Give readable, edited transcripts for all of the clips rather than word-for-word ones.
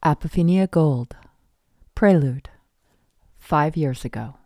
Apophenia Gold. Prelude. 5 years ago.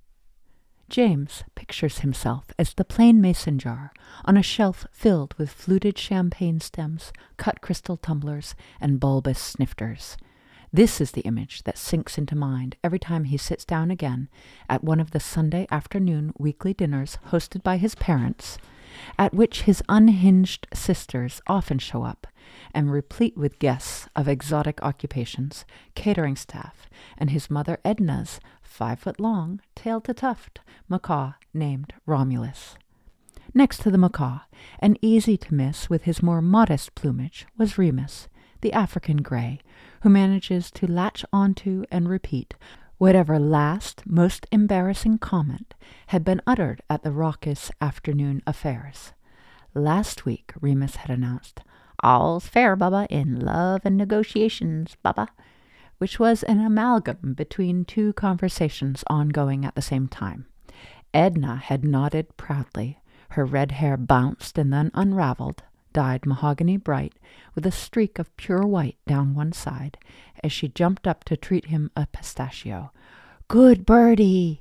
James pictures himself as the plain mason jar on a shelf filled with fluted champagne stems, cut crystal tumblers, and bulbous snifters. This is the image that sinks into mind every time he sits down again at one of the Sunday afternoon weekly dinners hosted by his parents, at which his unhinged sisters often show up, and replete with guests of exotic occupations, catering staff, and his mother Edna's 5-foot-long, tail-to-tuft macaw named Romulus. Next to the macaw, and easy to miss with his more modest plumage, was Remus, the African grey, who manages to latch onto and repeat whatever last, most embarrassing comment had been uttered at the raucous afternoon affairs. Last week, Remus had announced, "All's fair, Baba, in love and negotiations, Baba," which was an amalgam between two conversations ongoing at the same time. Edna had nodded proudly. Her red hair bounced and then unraveled, dyed mahogany bright, with a streak of pure white down one side, as she jumped up to treat him a pistachio. "Good birdie!"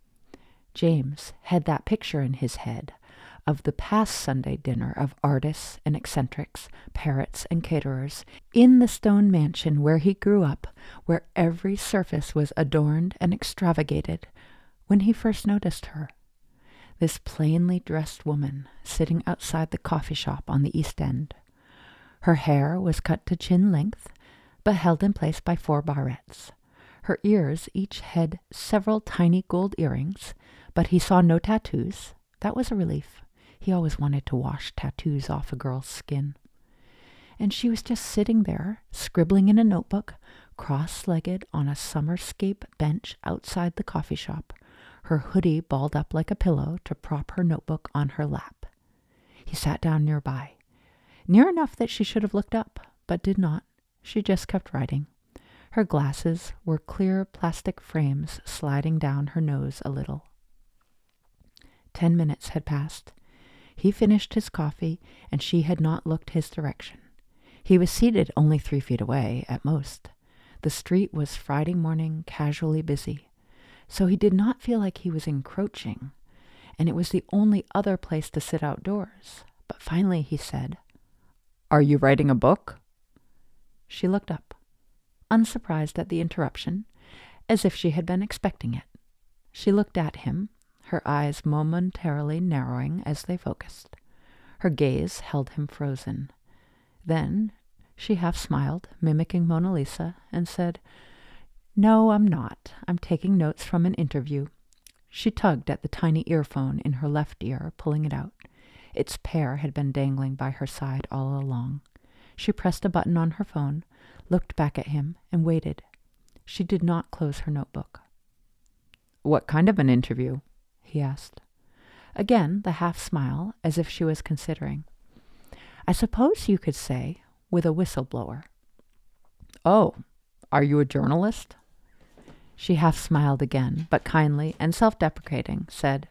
James had that picture in his head of the past Sunday dinner of artists and eccentrics, parrots and caterers, in the stone mansion where he grew up, where every surface was adorned and extravagated, when he first noticed her. This plainly dressed woman sitting outside the coffee shop on the East End. Her hair was cut to chin length, but held in place by 4 barrettes. Her ears each had several tiny gold earrings, but he saw no tattoos. That was a relief. He always wanted to wash tattoos off a girl's skin. And she was just sitting there, scribbling in a notebook, cross-legged on a summerscape bench outside the coffee shop, her hoodie balled up like a pillow to prop her notebook on her lap. He sat down nearby, near enough that she should have looked up, but did not. She just kept writing. Her glasses were clear plastic frames sliding down her nose a little. 10 minutes had passed. He finished his coffee, and she had not looked his direction. He was seated only 3 feet away, at most. The street was Friday morning casually busy, so he did not feel like he was encroaching, and it was the only other place to sit outdoors. But finally he said, "Are you writing a book?" She looked up, unsurprised at the interruption, as if she had been expecting it. She looked at him, her eyes momentarily narrowing as they focused. Her gaze held him frozen. Then she half smiled, mimicking Mona Lisa, and said, "No, I'm not. I'm taking notes from an interview." She tugged at the tiny earphone in her left ear, pulling it out. Its pair had been dangling by her side all along. She pressed a button on her phone, looked back at him, and waited. She did not close her notebook. "What kind of an interview?" he asked. Again the half-smile, as if she was considering. "I suppose you could say, with a whistleblower." "Oh, are you a journalist?" She half-smiled again, but kindly and self-deprecating, said,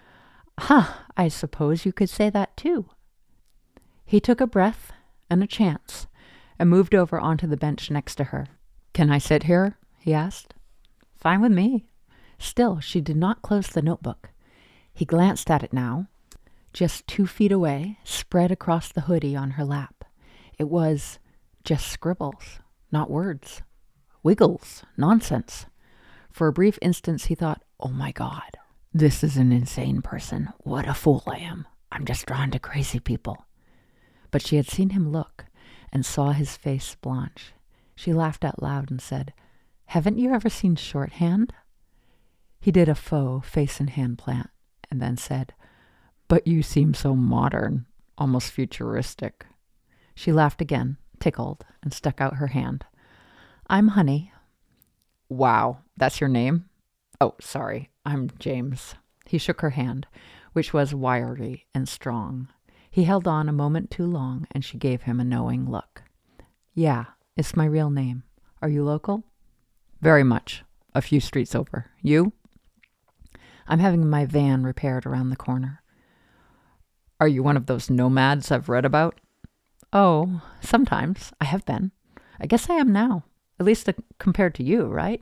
I suppose you could say that too." He took a breath and a chance, and moved over onto the bench next to her. "Can I sit here?" he asked. "Fine with me." Still, she did not close the notebook. He glanced at it now, just 2 feet away, spread across the hoodie on her lap. It was just scribbles, not words. Wiggles, nonsense. For a brief instant he thought, "Oh my God, this is an insane person. What a fool I am. I'm just drawn to crazy people." But she had seen him look and saw his face blanch. She laughed out loud and said, "Haven't you ever seen shorthand?" He did a faux face and hand plant and then said, "But you seem so modern, almost futuristic." She laughed again, tickled, and stuck out her hand. "I'm Honey." "Wow, that's your name?" "Oh, sorry, I'm James." He shook her hand, which was wiry and strong. He held on a moment too long, and she gave him a knowing look. "Yeah, it's my real name. Are you local?" "Very much. A few streets over. You?" "I'm having my van repaired around the corner." "Are you one of those nomads I've read about?" "Oh, sometimes. I have been. I guess I am now." At least compared to you, right?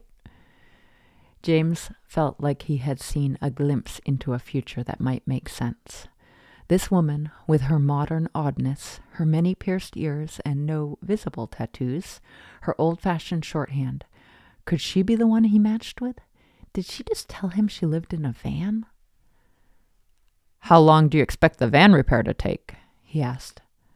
James felt like he had seen a glimpse into a future that might make sense. This woman, with her modern oddness, her many pierced ears and no visible tattoos, her old-fashioned shorthand, could she be the one he matched with? Did she just tell him she lived in a van? "How long do you expect the van repair to take?" he asked.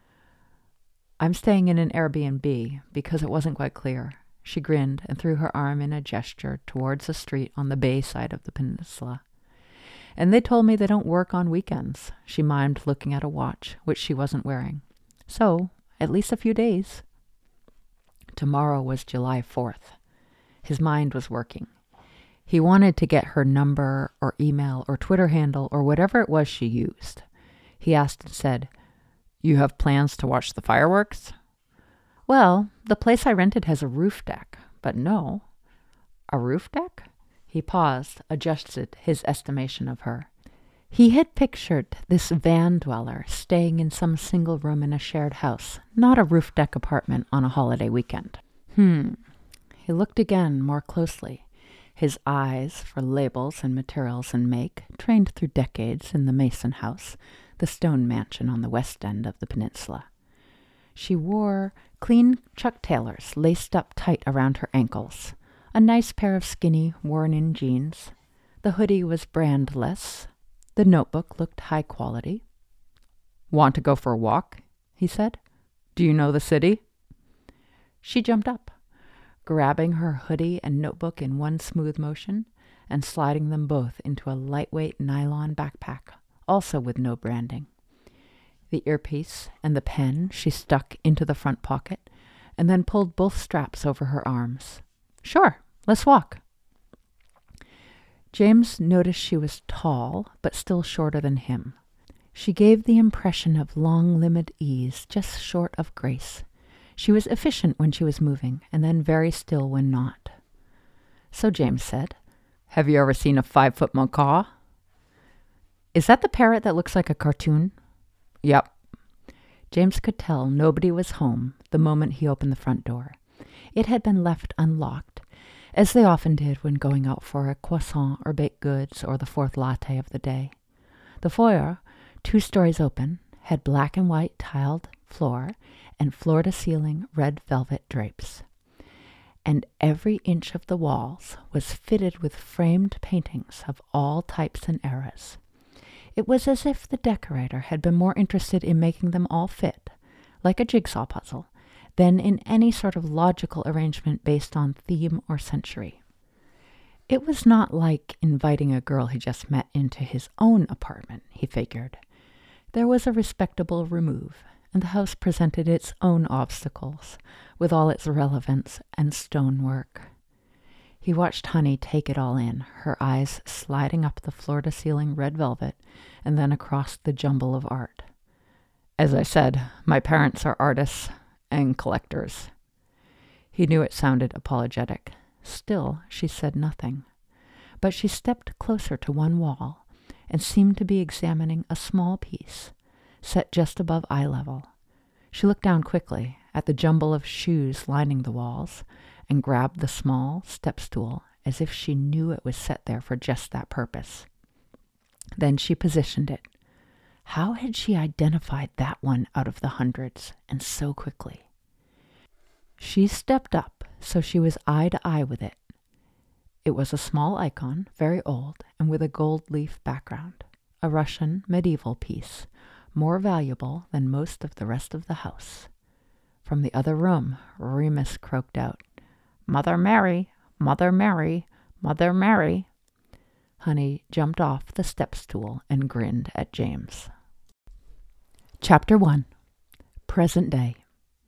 "I'm staying in an Airbnb," because it wasn't quite clear. She grinned and threw her arm in a gesture towards a street on the bay side of the peninsula. "And they told me they don't work on weekends." She mimed, looking at a watch, which she wasn't wearing. "So, at least a few days." Tomorrow was July 4th. His mind was working. He wanted to get her number or email or Twitter handle or whatever it was she used. He asked and said, "You have plans to watch the fireworks?" "Well, the place I rented has a roof deck, but no." "A roof deck?" He paused, adjusted his estimation of her. He had pictured this van dweller staying in some single room in a shared house, not a roof deck apartment on a holiday weekend. He looked again more closely, his eyes for labels and materials and make, trained through decades in the Mason House, the stone mansion on the west end of the peninsula. She wore clean Chuck Taylors laced up tight around her ankles, a nice pair of skinny, worn-in jeans. The hoodie was brandless. The notebook looked high quality. "Want to go for a walk?" he said. "Do you know the city?" She jumped up, grabbing her hoodie and notebook in one smooth motion and sliding them both into a lightweight nylon backpack, also with no branding. The earpiece and the pen she stuck into the front pocket and then pulled both straps over her arms. "Sure, let's walk." James noticed she was tall, but still shorter than him. She gave the impression of long-limbed ease, just short of grace. She was efficient when she was moving, and then very still when not. So James said, "Have you ever seen a 5-foot macaw?" "Is that the parrot that looks like a cartoon?" "Yep." James could tell nobody was home the moment he opened the front door. It had been left unlocked, as they often did when going out for a croissant or baked goods or the fourth latte of the day. The foyer, 2 stories open, had black and white tiled floor and floor-to-ceiling red velvet drapes. And every inch of the walls was fitted with framed paintings of all types and eras. It was as if the decorator had been more interested in making them all fit, like a jigsaw puzzle, than in any sort of logical arrangement based on theme or century. It was not like inviting a girl he just met into his own apartment, he figured. There was a respectable remove, and the house presented its own obstacles, with all its relevance and stonework. He watched Honey take it all in, her eyes sliding up the floor-to-ceiling red velvet and then across the jumble of art. "As I said, my parents are artists and collectors." He knew it sounded apologetic. Still, she said nothing. But she stepped closer to one wall and seemed to be examining a small piece, set just above eye level. She looked down quickly at the jumble of shoes lining the walls and grabbed the small step stool as if she knew it was set there for just that purpose. Then she positioned it. How had she identified that one out of the hundreds, and so quickly? She stepped up so she was eye to eye with it. It was a small icon, very old, and with a gold leaf background. A Russian medieval piece, more valuable than most of the rest of the house. From the other room, Remus croaked out, "Mother Mary, Mother Mary, Mother Mary." Honey jumped off the step stool and grinned at James. Chapter 1. Present Day.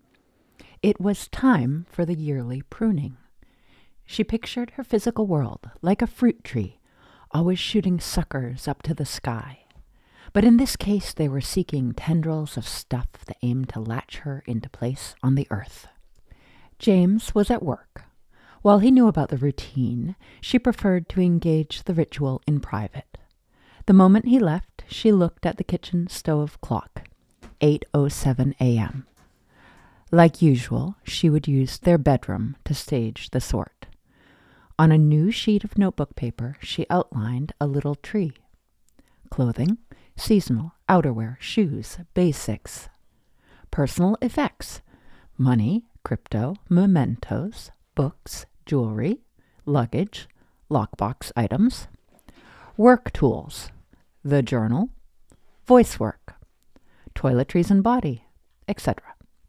It was time for the yearly pruning. She pictured her physical world like a fruit tree, always shooting suckers up to the sky. But in this case, they were seeking tendrils of stuff that aimed to latch her into place on the earth. James was at work. While he knew about the routine, she preferred to engage the ritual in private. The moment he left, she looked at the kitchen stove clock, 8:07 a.m. Like usual, she would use their bedroom to stage the sort. On a new sheet of notebook paper, she outlined a little tree. Clothing, seasonal, outerwear, shoes, basics. Personal effects, money, crypto, mementos, books, jewelry, luggage, lockbox items. Work tools, the journal, voice work, toiletries and body, etc.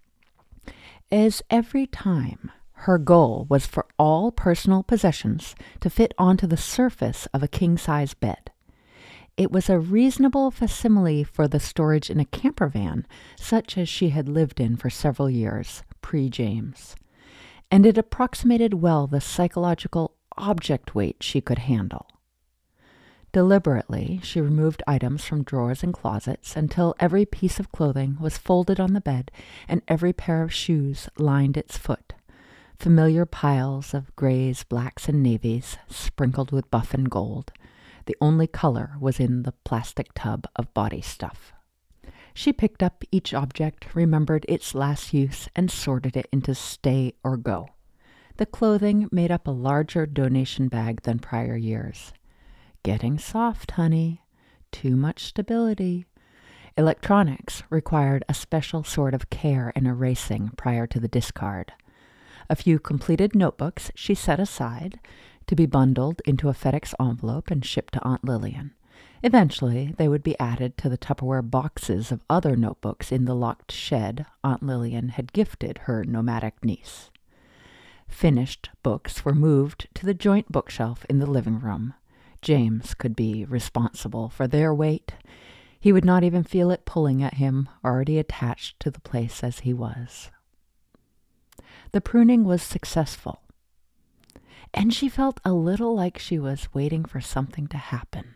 As every time, her goal was for all personal possessions to fit onto the surface of a king-size bed. It was a reasonable facsimile for the storage in a camper van, such as she had lived in for several years, pre-James. And it approximated well the psychological object weight she could handle. Deliberately, she removed items from drawers and closets until every piece of clothing was folded on the bed and every pair of shoes lined its foot. Familiar piles of grays, blacks, and navies, sprinkled with buff and gold. The only color was in the plastic tub of body stuff. She picked up each object, remembered its last use, and sorted it into stay or go. The clothing made up a larger donation bag than prior years. Getting soft, honey. Too much stability. Electronics required a special sort of care and erasing prior to the discard. A few completed notebooks she set aside to be bundled into a FedEx envelope and shipped to Aunt Lillian. Eventually, they would be added to the Tupperware boxes of other notebooks in the locked shed Aunt Lillian had gifted her nomadic niece. Finished books were moved to the joint bookshelf in the living room. James could be responsible for their weight. He would not even feel it pulling at him, already attached to the place as he was. The pruning was successful, and she felt a little like she was waiting for something to happen.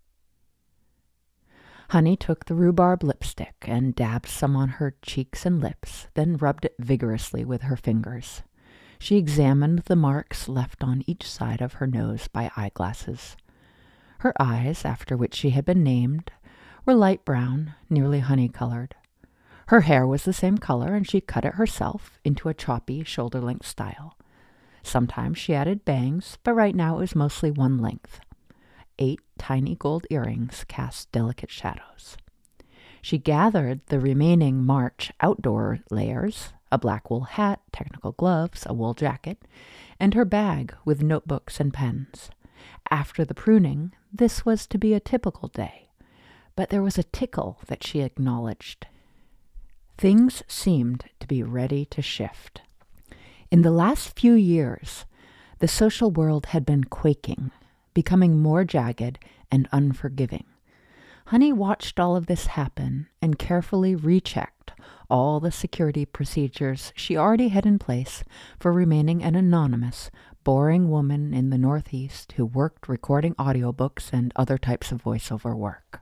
Honey took the rhubarb lipstick and dabbed some on her cheeks and lips, then rubbed it vigorously with her fingers. She examined the marks left on each side of her nose by eyeglasses. Her eyes, after which she had been named, were light brown, nearly honey-colored. Her hair was the same color, and she cut it herself into a choppy, shoulder-length style. Sometimes she added bangs, but right now it was mostly one length. 8 tiny gold earrings cast delicate shadows. She gathered the remaining March outdoor layers, a black wool hat, technical gloves, a wool jacket, and her bag with notebooks and pens. After the pruning, this was to be a typical day, but there was a tickle that she acknowledged. Things seemed to be ready to shift. In the last few years, the social world had been quaking, becoming more jagged and unforgiving. Honey watched all of this happen and carefully rechecked all the security procedures she already had in place for remaining an anonymous, boring woman in the Northeast who worked recording audiobooks and other types of voiceover work.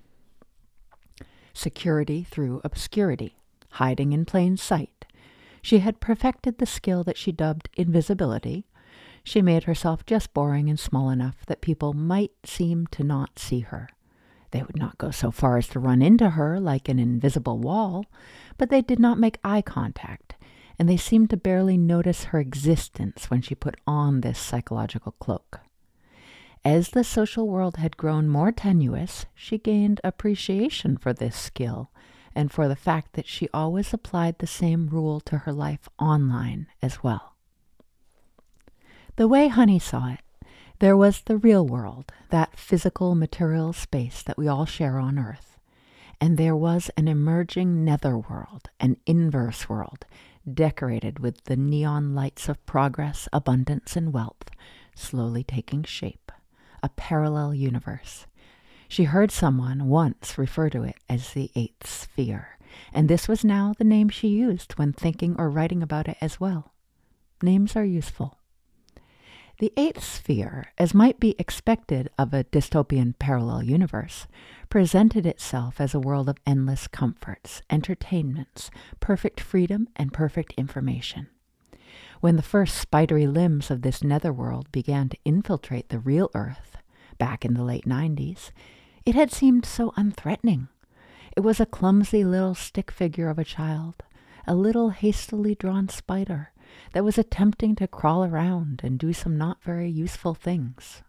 Security through obscurity, hiding in plain sight. She had perfected the skill that she dubbed invisibility. She made herself just boring and small enough that people might seem to not see her. They would not go so far as to run into her like an invisible wall, but they did not make eye contact, and they seemed to barely notice her existence when she put on this psychological cloak. As the social world had grown more tenuous, she gained appreciation for this skill and for the fact that she always applied the same rule to her life online as well. The way Honey saw it, there was the real world, that physical material space that we all share on Earth. And there was an emerging netherworld, an inverse world, decorated with the neon lights of progress, abundance, and wealth, slowly taking shape. A parallel universe. She heard someone once refer to it as the 8th sphere, and this was now the name she used when thinking or writing about it as well. Names are useful. The 8th sphere, as might be expected of a dystopian parallel universe, presented itself as a world of endless comforts, entertainments, perfect freedom, and perfect information. When the first spidery limbs of this netherworld began to infiltrate the real Earth, back in the late 90s, it had seemed so unthreatening. It was a clumsy little stick figure of a child, a little hastily drawn spider that was attempting to crawl around and do some not very useful things.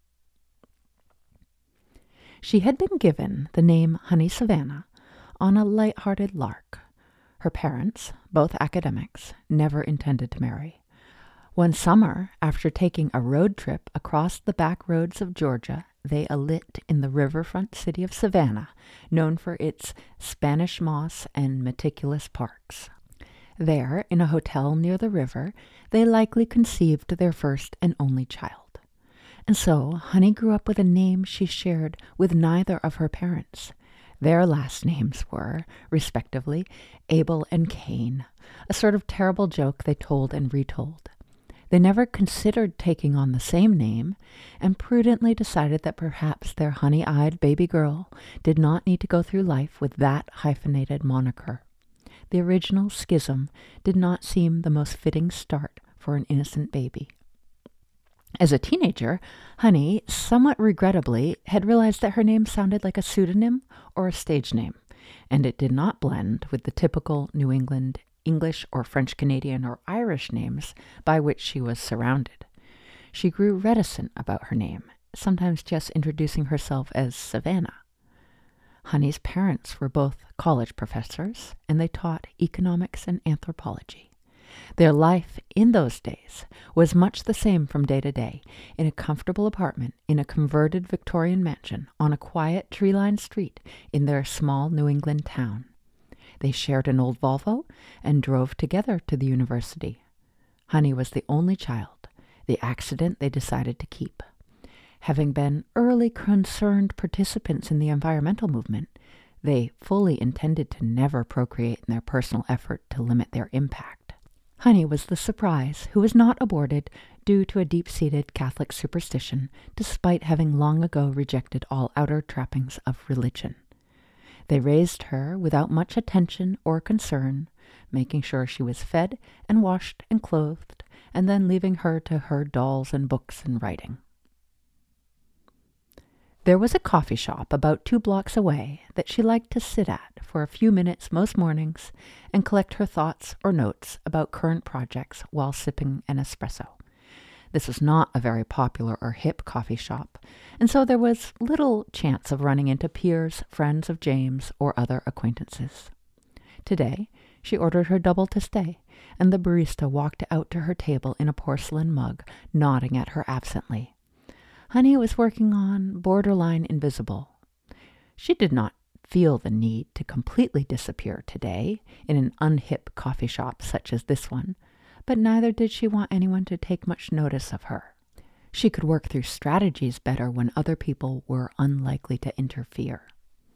She had been given the name Honey Savannah on a light-hearted lark. Her parents, both academics, never intended to marry. One summer, after taking a road trip across the back roads of Georgia, they alit in the riverfront city of Savannah, known for its Spanish moss and meticulous parks. There, in a hotel near the river, they likely conceived their first and only child. And so, Honey grew up with a name she shared with neither of her parents. Their last names were, respectively, Abel and Cain, a sort of terrible joke they told and retold. They never considered taking on the same name, and prudently decided that perhaps their honey-eyed baby girl did not need to go through life with that hyphenated moniker. The original schism did not seem the most fitting start for an innocent baby. As a teenager, Honey, somewhat regrettably, had realized that her name sounded like a pseudonym or a stage name, and it did not blend with the typical New England English or French Canadian or Irish names by which she was surrounded. She grew reticent about her name, sometimes just introducing herself as Savannah. Honey's parents were both college professors, and they taught economics and anthropology. Their life in those days was much the same from day to day, in a comfortable apartment in a converted Victorian mansion on a quiet tree-lined street in their small New England town. They shared an old Volvo and drove together to the university. Honey was the only child, the accident they decided to keep. Having been early concerned participants in the environmental movement, they fully intended to never procreate in their personal effort to limit their impact. Honey was the surprise who was not aborted due to a deep-seated Catholic superstition, despite having long ago rejected all outer trappings of religion. They raised her without much attention or concern, making sure she was fed and washed and clothed, and then leaving her to her dolls and books and writing. There was a coffee shop about 2 blocks away that she liked to sit at for a few minutes most mornings and collect her thoughts or notes about current projects while sipping an espresso. This was not a very popular or hip coffee shop, and so there was little chance of running into peers, friends of James, or other acquaintances. Today, she ordered her double to stay, and the barista walked out to her table in a porcelain mug, nodding at her absently. Honey was working on Borderline Invisible. She did not feel the need to completely disappear today in an unhip coffee shop such as this one, but neither did she want anyone to take much notice of her. She could work through strategies better when other people were unlikely to interfere.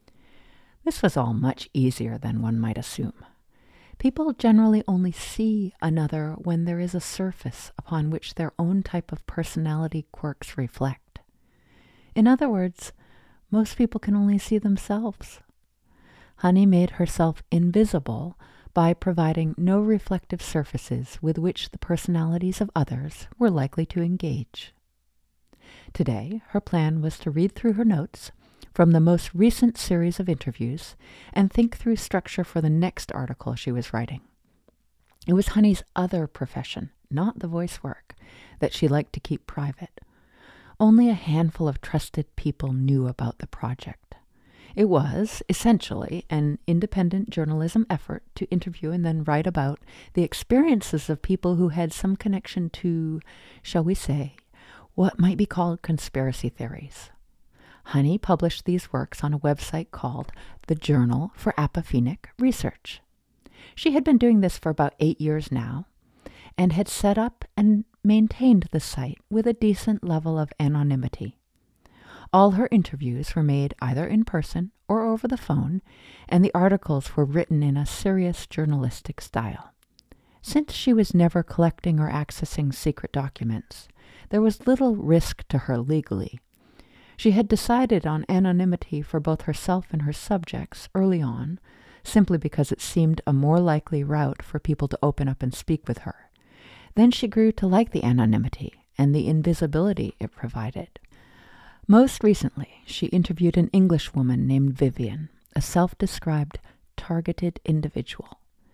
This was all much easier than one might assume. People generally only see another when there is a surface upon which their own type of personality quirks reflect. In other words, most people can only see themselves. Honey made herself invisible by providing no reflective surfaces with which the personalities of others were likely to engage. Today, her plan was to read through her notes from the most recent series of interviews and think through structure for the next article she was writing. It was Honey's other profession, not the voice work, that she liked to keep private. Only a handful of trusted people knew about the project. It was, essentially, an independent journalism effort to interview and then write about the experiences of people who had some connection to, shall we say, what might be called conspiracy theories. Honey published these works on a website called the Journal for Apophenic Research. She had been doing this for about 8 years now, and had set up and maintained the site with a decent level of anonymity. All her interviews were made either in person or over the phone, and the articles were written in a serious journalistic style. Since she was never collecting or accessing secret documents, there was little risk to her legally. She had decided on anonymity for both herself and her subjects early on, simply because it seemed a more likely route for people to open up and speak with her. Then she grew to like the anonymity and the invisibility it provided. Most recently, she interviewed an English woman named Vivian, a self-described targeted individual.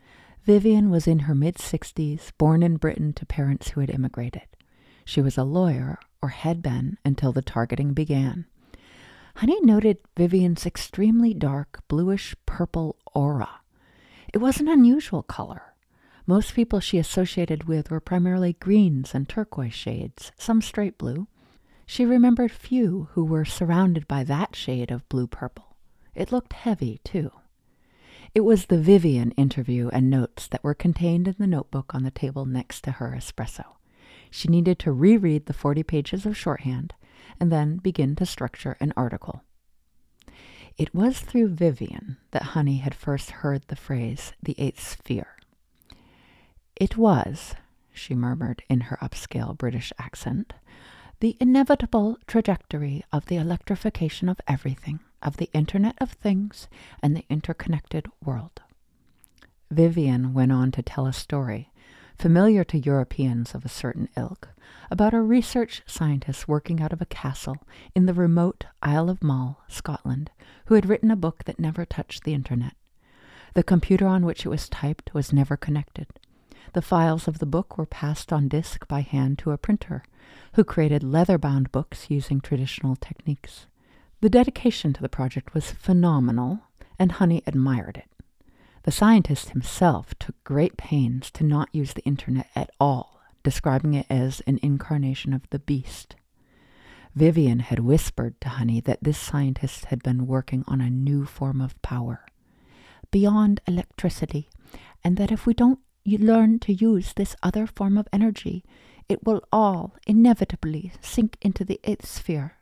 Vivian was in her mid-60s, born in Britain to parents who had immigrated. She was a lawyer, or had been, until the targeting began. Honey noted Vivian's extremely dark, bluish-purple aura. It was an unusual color. Most people she associated with were primarily greens and turquoise shades, some straight blue. She remembered few who were surrounded by that shade of blue-purple. It looked heavy, too. It was the Vivian interview and notes that were contained in the notebook on the table next to her espresso. She needed to reread the 40 pages of shorthand and then begin to structure an article. It was through Vivian that Honey had first heard the phrase, the eighth sphere. It was, she murmured in her upscale British accent, the inevitable trajectory of the electrification of everything, of the Internet of Things and the interconnected world. Vivian went on to tell a story, familiar to Europeans of a certain ilk, about a research scientist working out of a castle in the remote Isle of Mull, Scotland, who had written a book that never touched the Internet. The computer on which it was typed was never connected. The files of the book were passed on disk by hand to a printer, who created leather-bound books using traditional techniques. The dedication to the project was phenomenal, and Honey admired it. The scientist himself took great pains to not use the Internet at all, describing it as an incarnation of the beast. Vivian had whispered to Honey that this scientist had been working on a new form of power, beyond electricity, and that if we don't learn to use this other form of energy, it will all inevitably sink into the eighth sphere.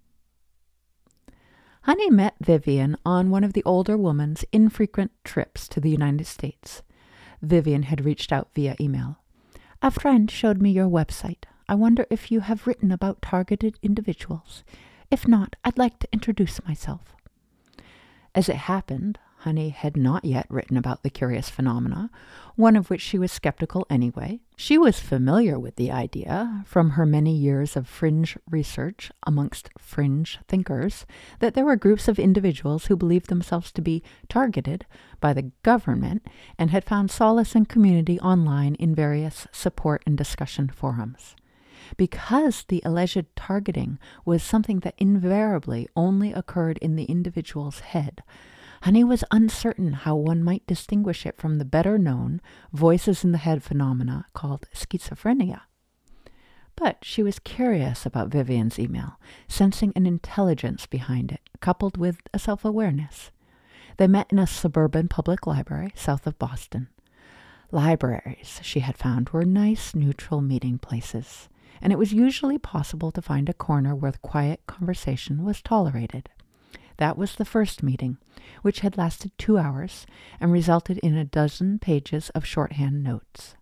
Honey met Vivian on one of the older woman's infrequent trips to the United States. Vivian had reached out via email. A friend showed me your website. I wonder if you have written about targeted individuals. If not, I'd like to introduce myself. As it happened, Honey had not yet written about the curious phenomena, one of which she was skeptical anyway. She was familiar with the idea, from her many years of fringe research amongst fringe thinkers, that there were groups of individuals who believed themselves to be targeted by the government and had found solace and community online in various support and discussion forums. Because the alleged targeting was something that invariably only occurred in the individual's head, Honey was uncertain how one might distinguish it from the better-known voices-in-the-head phenomena called schizophrenia. But she was curious about Vivian's email, sensing an intelligence behind it, coupled with a self-awareness. They met in a suburban public library south of Boston. Libraries, she had found, were nice, neutral meeting places, and it was usually possible to find a corner where quiet conversation was tolerated. That was the first meeting, which had lasted 2 hours and resulted in a dozen pages of shorthand notes.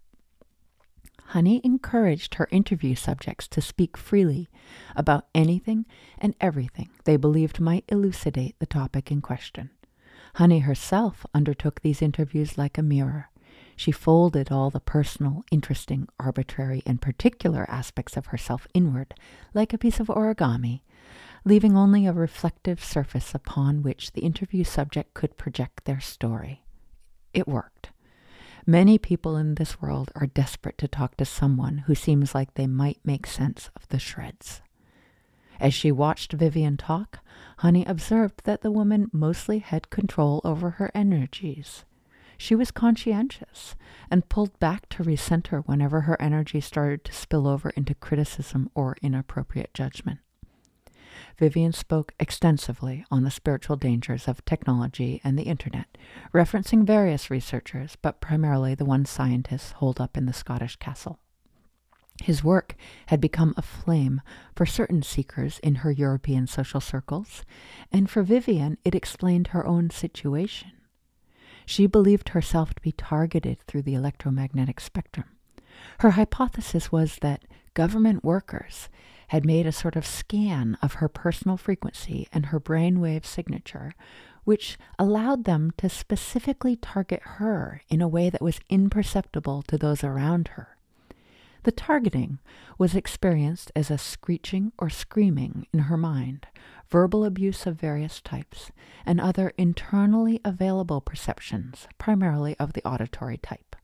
Honey encouraged her interview subjects to speak freely about anything and everything they believed might elucidate the topic in question. Honey herself undertook these interviews like a mirror. She folded all the personal, interesting, arbitrary, and particular aspects of herself inward, like a piece of origami, leaving only a reflective surface upon which the interview subject could project their story. It worked. Many people in this world are desperate to talk to someone who seems like they might make sense of the shreds. As she watched Vivian talk, Honey observed that the woman mostly had control over her energies. She was conscientious and pulled back to recenter whenever her energy started to spill over into criticism or inappropriate judgment. Vivian spoke extensively on the spiritual dangers of technology and the Internet, referencing various researchers, but primarily the one scientist holed up in the Scottish castle. His work had become a flame for certain seekers in her European social circles, and for Vivian it explained her own situation. She believed herself to be targeted through the electromagnetic spectrum. Her hypothesis was that government workers had made a sort of scan of her personal frequency and her brainwave signature, which allowed them to specifically target her in a way that was imperceptible to those around her. The targeting was experienced as a screeching or screaming in her mind, verbal abuse of various types, and other internally available perceptions, primarily of the auditory type.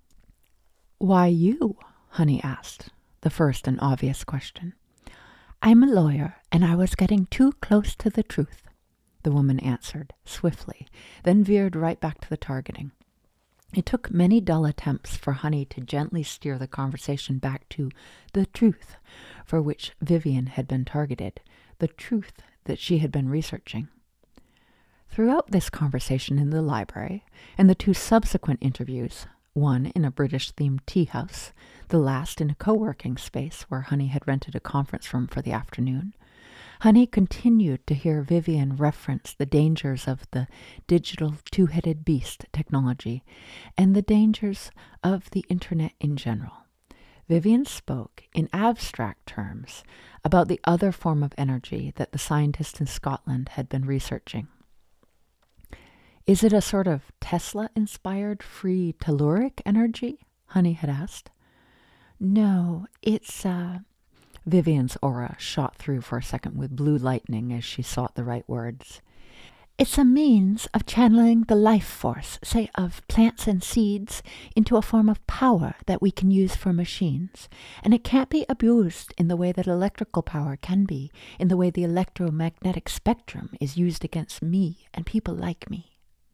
Why you? Honey asked, the first and obvious question. I'm a lawyer, and I was getting too close to the truth, the woman answered swiftly, then veered right back to the targeting. It took many dull attempts for Honey to gently steer the conversation back to the truth for which Vivian had been targeted, the truth that she had been researching. Throughout this conversation in the library and the two subsequent interviews, one in a British-themed tea house, the last in a co-working space where Honey had rented a conference room for the afternoon, Honey continued to hear Vivian reference the dangers of the digital two-headed beast technology and the dangers of the internet in general. Vivian spoke in abstract terms about the other form of energy that the scientists in Scotland had been researching. Is it a sort of Tesla-inspired free telluric energy? Honey had asked. No, it's Vivian's aura shot through for a second with blue lightning as she sought the right words. It's a means of channeling the life force, say of plants and seeds, into a form of power that we can use for machines. And it can't be abused in the way that electrical power can be, in the way the electromagnetic spectrum is used against me and people like me.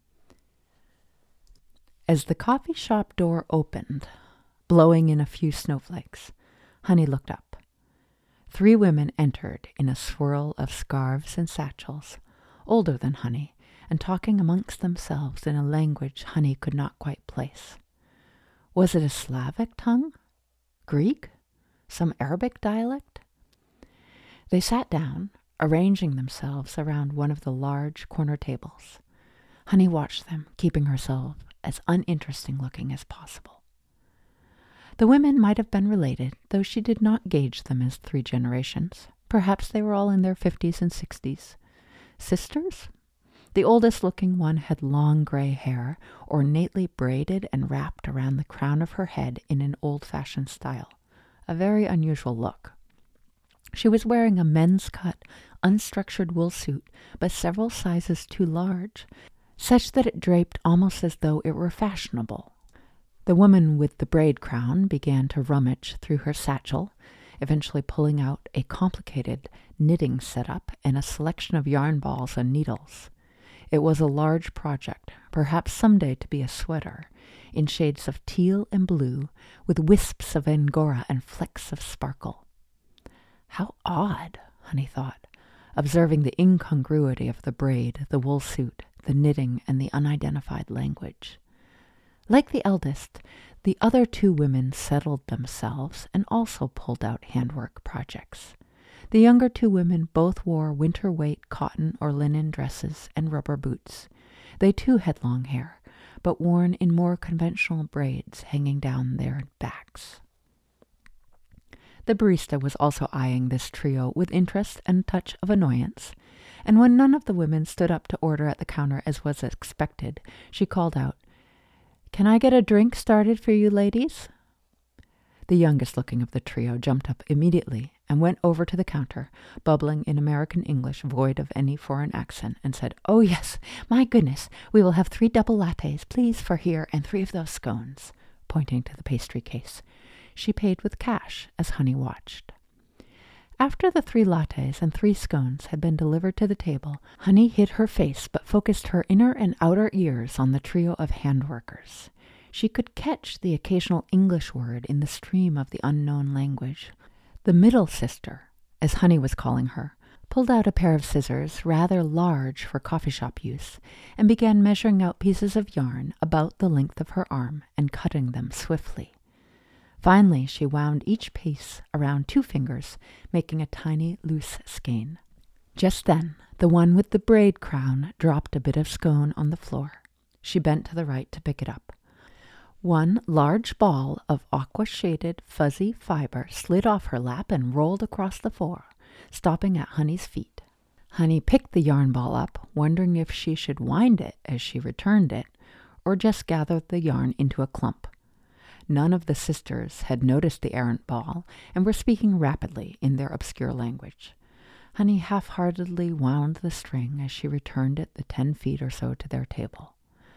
As the coffee shop door opened, blowing in a few snowflakes, Honey looked up. 3 women entered in a swirl of scarves and satchels, older than Honey, and talking amongst themselves in a language Honey could not quite place. Was it a Slavic tongue? Greek? Some Arabic dialect? They sat down, arranging themselves around one of the large corner tables. Honey watched them, keeping herself as uninteresting looking as possible. The women might have been related, though she did not gauge them as 3 generations. Perhaps they were all in their 50s and 60s. Sisters? The oldest-looking one had long gray hair, ornately braided and wrapped around the crown of her head in an old-fashioned style, a very unusual look. She was wearing a men's-cut, unstructured wool suit, but several sizes too large, such that it draped almost as though it were fashionable. The woman with the braid crown began to rummage through her satchel, eventually pulling out a complicated knitting setup and a selection of yarn balls and needles. It was a large project, perhaps someday to be a sweater, in shades of teal and blue, with wisps of angora and flecks of sparkle. How odd, Honey thought, observing the incongruity of the braid, the wool suit, the knitting, and the unidentified language. Like the eldest, the other 2 women settled themselves and also pulled out handwork projects. The younger 2 women both wore winter-weight cotton or linen dresses and rubber boots. They too had long hair, but worn in more conventional braids hanging down their backs. The barista was also eyeing this trio with interest and a touch of annoyance, and when none of the women stood up to order at the counter as was expected, she called out, "Can I get a drink started for you ladies?" The youngest-looking of the trio jumped up immediately and went over to the counter, bubbling in American English void of any foreign accent, and said, "Oh, yes, my goodness, we will have 3 double lattes, please, for here, and 3 of those scones," pointing to the pastry case. She paid with cash as Honey watched. After the 3 lattes and 3 scones had been delivered to the table, Honey hid her face but focused her inner and outer ears on the trio of handworkers. She could catch the occasional English word in the stream of the unknown language. The middle sister, as Honey was calling her, pulled out a pair of scissors rather large for coffee shop use and began measuring out pieces of yarn about the length of her arm and cutting them swiftly. Finally, she wound each piece around 2 fingers, making a tiny, loose skein. Just then, the one with the braid crown dropped a bit of scone on the floor. She bent to the right to pick it up. One large ball of aqua-shaded, fuzzy fiber slid off her lap and rolled across the floor, stopping at Honey's feet. Honey picked the yarn ball up, wondering if she should wind it as she returned it, or just gather the yarn into a clump. None of the sisters had noticed the errant ball and were speaking rapidly in their obscure language. Honey half-heartedly wound the string as she returned it the 10 feet or so to their table.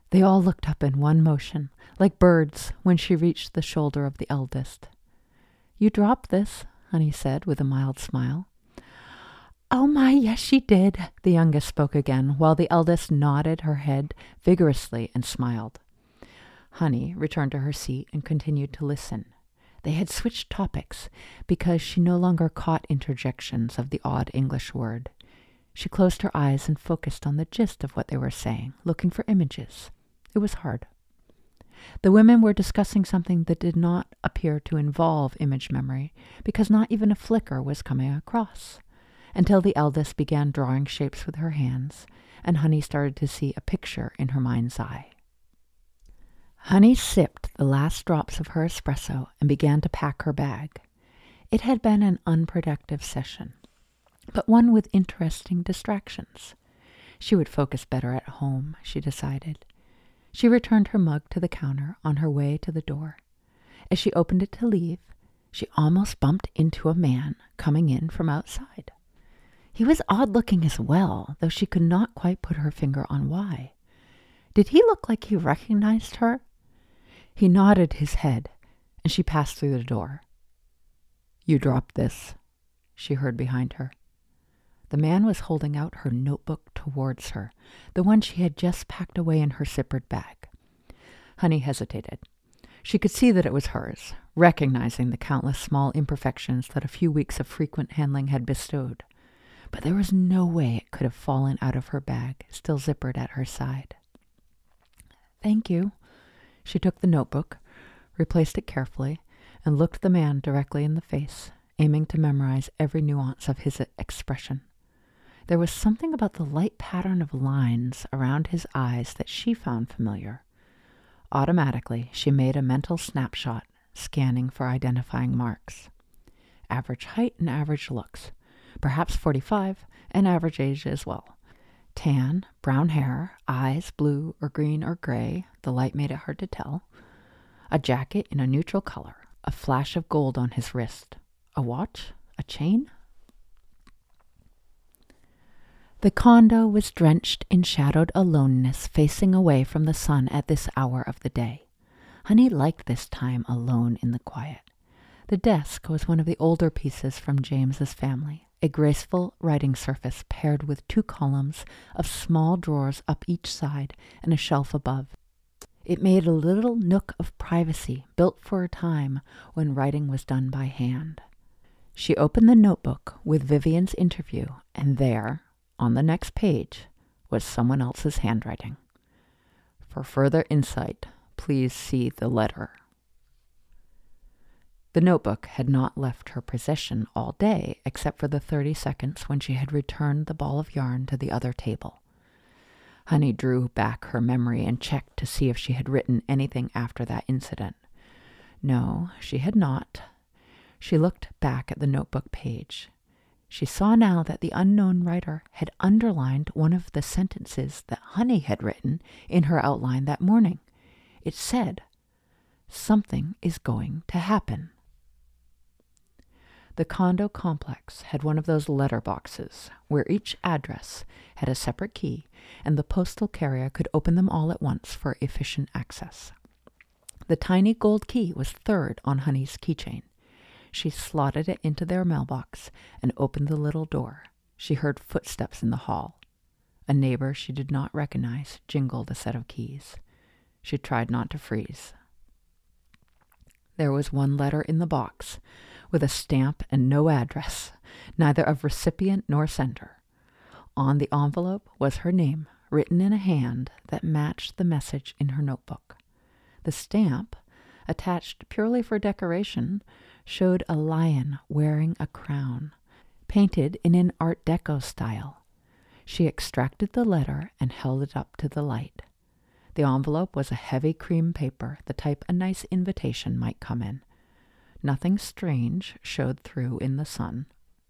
They all looked up in one motion, like birds, when she reached the shoulder of the eldest. "You dropped this," Honey said with a mild smile. "Oh my, yes, she did," the youngest spoke again, while the eldest nodded her head vigorously and smiled. Honey returned to her seat and continued to listen. They had switched topics because she no longer caught interjections of the odd English word. She closed her eyes and focused on the gist of what they were saying, looking for images. It was hard. The women were discussing something that did not appear to involve image memory, because not even a flicker was coming across, until the eldest began drawing shapes with her hands, and Honey started to see a picture in her mind's eye. Honey sipped the last drops of her espresso and began to pack her bag. It had been an unproductive session, but one with interesting distractions. She would focus better at home, she decided. She returned her mug to the counter on her way to the door. As she opened it to leave, she almost bumped into a man coming in from outside. He was odd-looking as well, though she could not quite put her finger on why. Did he look like he recognized her? He nodded his head, and she passed through the door. "You dropped this," she heard behind her. The man was holding out her notebook towards her, the one she had just packed away in her zippered bag. Honey hesitated. She could see that it was hers, recognizing the countless small imperfections that a few weeks of frequent handling had bestowed. But there was no way it could have fallen out of her bag, still zippered at her side. "Thank you." She took the notebook, replaced it carefully, and looked the man directly in the face, aiming to memorize every nuance of his expression. There was something about the light pattern of lines around his eyes that she found familiar. Automatically, she made a mental snapshot, scanning for identifying marks. Average height and average looks. Perhaps 45, and average age as well. Tan, brown hair, eyes blue or green or gray, the light made it hard to tell. A jacket in a neutral color, a flash of gold on his wrist. A watch? A chain? The condo was drenched in shadowed aloneness, facing away from the sun at this hour of the day. Honey liked this time alone in the quiet. The desk was one of the older pieces from James's family, a graceful writing surface paired with 2 columns of small drawers up each side and a shelf above. It made a little nook of privacy built for a time when writing was done by hand. She opened the notebook with Vivian's interview, and there, on the next page, was someone else's handwriting. For further insight, please see the letter. The notebook had not left her possession all day, except for the 30 seconds when she had returned the ball of yarn to the other table. Honey drew back her memory and checked to see if she had written anything after that incident. No, she had not. She looked back at the notebook page. She saw now that the unknown writer had underlined one of the sentences that Honey had written in her outline that morning. It said, "Something is going to happen." The condo complex had one of those letter boxes where each address had a separate key and the postal carrier could open them all at once for efficient access. The tiny gold key was third on Honey's keychain. She slotted it into their mailbox and opened the little door. She heard footsteps in the hall. A neighbor she did not recognize jingled a set of keys. She tried not to freeze. There was one letter in the box, with a stamp and no address, neither of recipient nor sender. On the envelope was her name, written in a hand that matched the message in her notebook. The stamp, attached purely for decoration, showed a lion wearing a crown, painted in an Art Deco style. She extracted the letter and held it up to the light. The envelope was a heavy cream paper, the type a nice invitation might come in. Nothing strange showed through in the sun.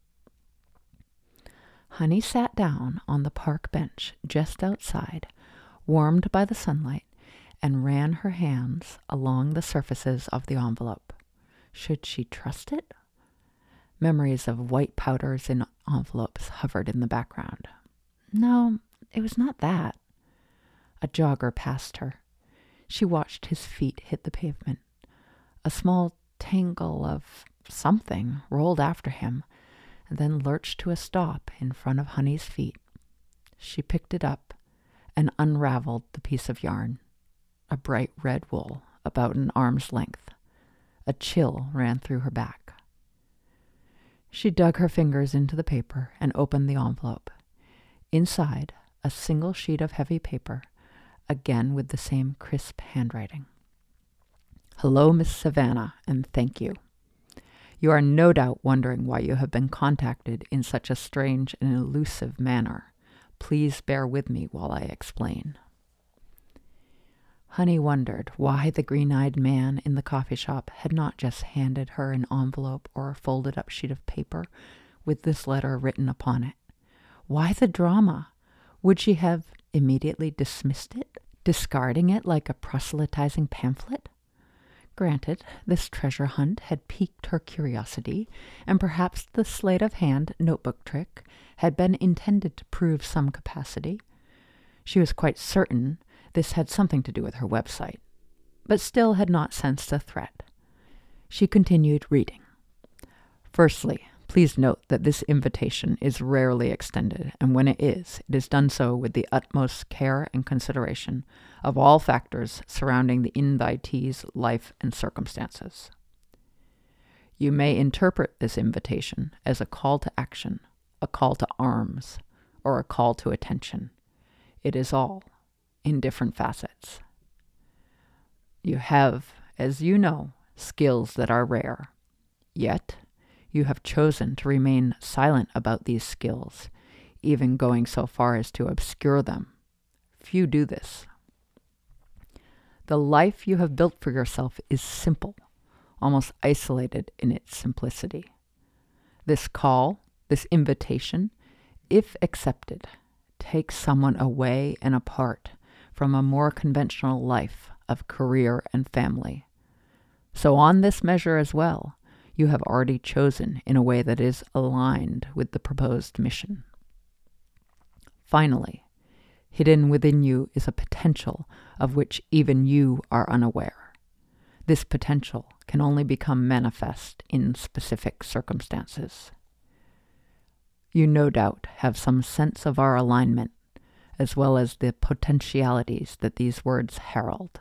Honey sat down on the park bench just outside, warmed by the sunlight, and ran her hands along the surfaces of the envelope. Should she trust it? Memories of white powders in envelopes hovered in the background. No, it was not that. A jogger passed her. She watched his feet hit the pavement. A small tangle of something rolled after him and then lurched to a stop in front of Honey's feet. She picked it up and unraveled the piece of yarn. A bright red wool about an arm's length. A chill ran through her back. She dug her fingers into the paper and opened the envelope. Inside, a single sheet of heavy paper, again with the same crisp handwriting. "Hello, Miss Savannah, and thank you. You are no doubt wondering why you have been contacted in such a strange and elusive manner. Please bear with me while I explain." Honey wondered why the green-eyed man in the coffee shop had not just handed her an envelope or a folded-up sheet of paper with this letter written upon it. Why the drama? Would she have immediately dismissed it, discarding it like a proselytizing pamphlet? Granted, this treasure hunt had piqued her curiosity, and perhaps the sleight-of-hand notebook trick had been intended to prove some capacity. She was quite certain this had something to do with her website, but still had not sensed a threat. She continued reading. "Firstly, please note that this invitation is rarely extended, and when it is done so with the utmost care and consideration of all factors surrounding the invitee's life and circumstances. You may interpret this invitation as a call to action, a call to arms, or a call to attention. It is all, in different facets. You have, as you know, skills that are rare. Yet, you have chosen to remain silent about these skills, even going so far as to obscure them. Few do this. The life you have built for yourself is simple, almost isolated in its simplicity. This call, this invitation, if accepted, takes someone away and apart from a more conventional life of career and family. So on this measure as well, you have already chosen in a way that is aligned with the proposed mission. Finally, hidden within you is a potential of which even you are unaware. This potential can only become manifest in specific circumstances. You no doubt have some sense of our alignment, as well as the potentialities that these words herald.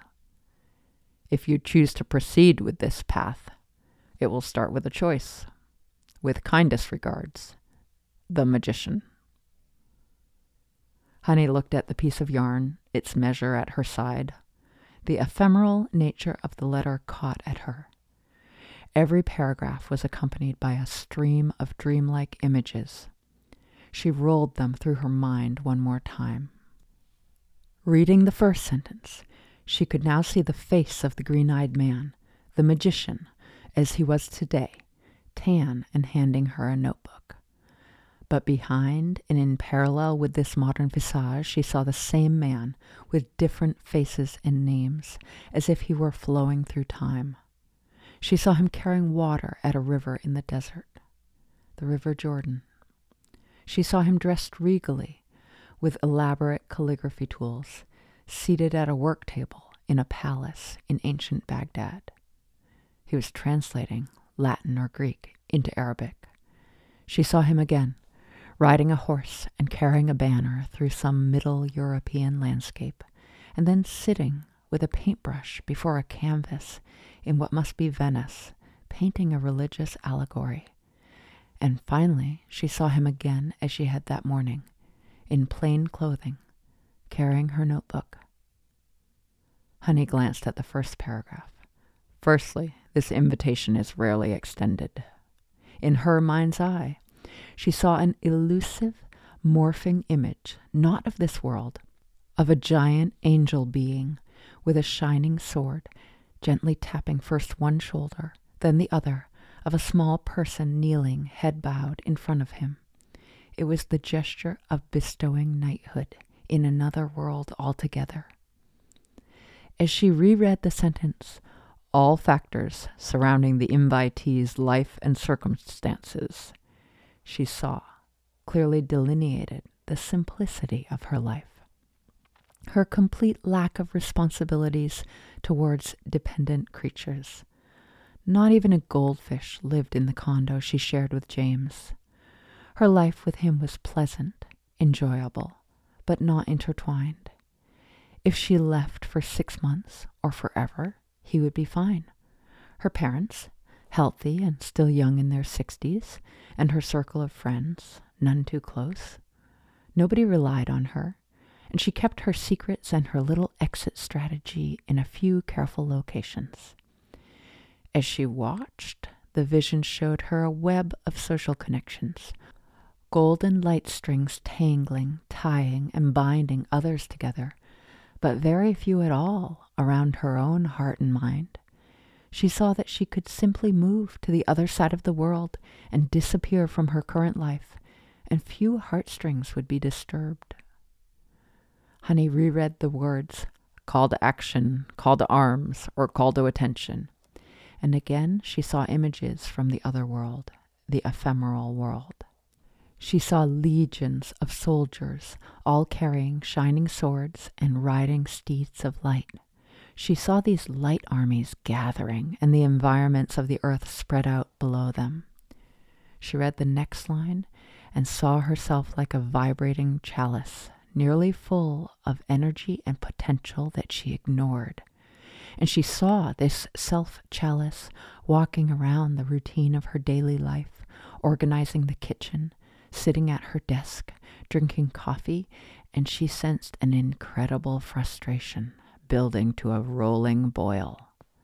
If you choose to proceed with this path, it will start with a choice. With kindest regards, the magician." Honey looked at the piece of yarn, its measure at her side. The ephemeral nature of the letter caught at her. Every paragraph was accompanied by a stream of dreamlike images. She rolled them through her mind one more time. Reading the first sentence, she could now see the face of the green-eyed man, the magician, as he was today, tan and handing her a notebook. But behind and in parallel with this modern visage, she saw the same man with different faces and names, as if he were flowing through time. She saw him carrying water at a river in the desert, the River Jordan. She saw him dressed regally, with elaborate calligraphy tools, seated at a work table in a palace in ancient Baghdad. He was translating Latin or Greek into Arabic. She saw him again, riding a horse and carrying a banner through some Middle European landscape, and then sitting with a paintbrush before a canvas in what must be Venice, painting a religious allegory. And finally, she saw him again as she had that morning, in plain clothing, carrying her notebook. Honey glanced at the first paragraph. Firstly, this invitation is rarely extended. In her mind's eye, she saw an elusive, morphing image, not of this world, of a giant angel being with a shining sword, gently tapping first one shoulder, then the other, of a small person kneeling, head bowed, in front of him. It was the gesture of bestowing knighthood in another world altogether. As she reread the sentence, all factors surrounding the invitee's life and circumstances, she saw, clearly delineated, the simplicity of her life. her complete lack of responsibilities towards dependent creatures. Not even a goldfish lived in the condo she shared with James. Her life with him was pleasant, enjoyable, but not intertwined. If she left for 6 months or forever, he would be fine. Her parents, healthy and still young in their 60s, and her circle of friends, none too close. Nobody relied on her, and she kept her secrets and her little exit strategy in a few careful locations. As she watched, the vision showed her a web of social connections, golden light strings tangling, tying, and binding others together, but very few at all around her own heart and mind. She saw that she could simply move to the other side of the world and disappear from her current life, and few heartstrings would be disturbed. Honey reread the words, call to action, call to arms, or call to attention. And again she saw images from the other world, the ephemeral world. She saw legions of soldiers, all carrying shining swords and riding steeds of light. She saw these light armies gathering and the environments of the earth spread out below them. She read the next line and saw herself like a vibrating chalice, nearly full of energy and potential that she ignored. And she saw this self-chalice walking around the routine of her daily life, organizing the kitchen, sitting at her desk, drinking coffee, and she sensed an incredible frustration building to a rolling boil.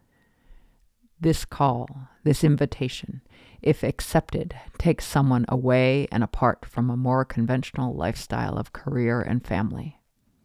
This call, this invitation, if accepted, takes someone away and apart from a more conventional lifestyle of career and family.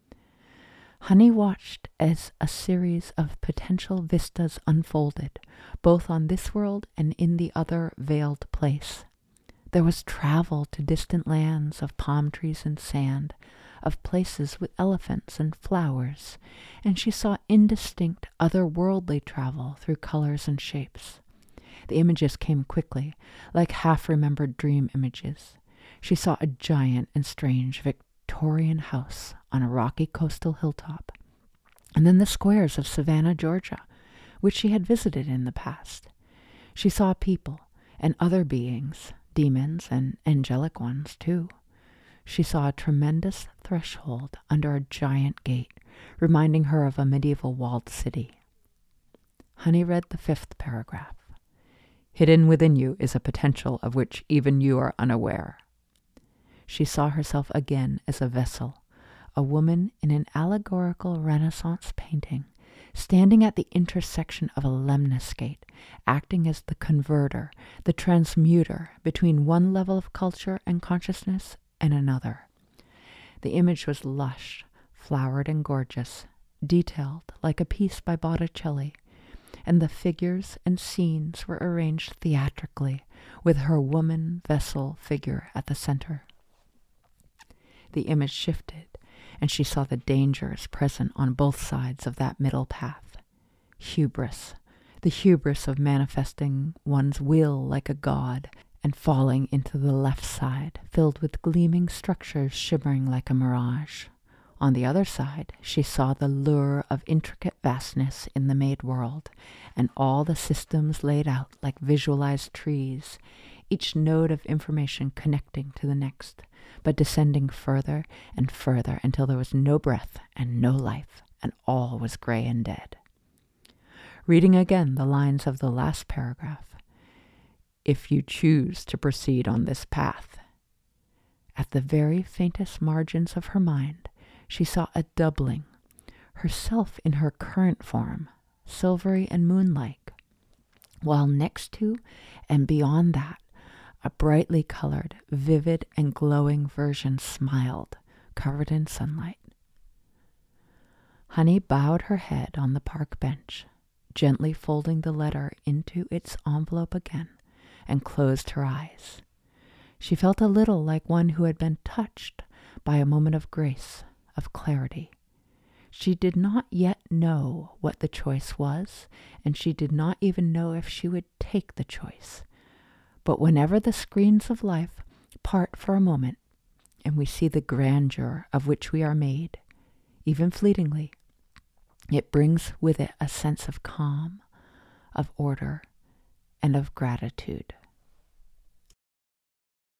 Honey watched as a series of potential vistas unfolded, both on this world and in the other veiled place. There was travel to distant lands of palm trees and sand, of places with elephants and flowers, and she saw indistinct otherworldly travel through colors and shapes. The images came quickly, like half-remembered dream images. She saw a giant and strange Victorian house on a rocky coastal hilltop, and then the squares of Savannah, Georgia, which she had visited in the past. She saw people and other beings, demons and angelic ones too. She saw a tremendous threshold under a giant gate, reminding her of a medieval walled city. Honey read the 5th paragraph. Hidden within you is a potential of which even you are unaware. She saw herself again as a vessel, a woman in an allegorical Renaissance painting, standing at the intersection of a lemniscate, acting as the converter, the transmuter between one level of culture and consciousness and another. The image was lush, flowered and gorgeous, detailed like a piece by Botticelli, and the figures and scenes were arranged theatrically, with her woman vessel figure at the center. The image shifted, and she saw the dangers present on both sides of that middle path. Hubris, the hubris of manifesting one's will like a god, and falling into the left side, filled with gleaming structures shimmering like a mirage. On the other side, she saw the lure of intricate vastness in the made world, and all the systems laid out like visualized trees, each node of information connecting to the next, but descending further and further until there was no breath and no life, and all was gray and dead. Reading again the lines of the last paragraph, if you choose to proceed on this path. At the very faintest margins of her mind, she saw a doubling, herself in her current form, silvery and moon-like, while next to and beyond that, a brightly colored, vivid, and glowing version smiled, covered in sunlight. Honey bowed her head on the park bench, gently folding the letter into its envelope again, and closed her eyes. She felt a little like one who had been touched by a moment of grace, of clarity. She did not yet know what the choice was, and she did not even know if she would take the choice. But whenever the screens of life part for a moment, and we see the grandeur of which we are made, even fleetingly, it brings with it a sense of calm, of order, and of gratitude.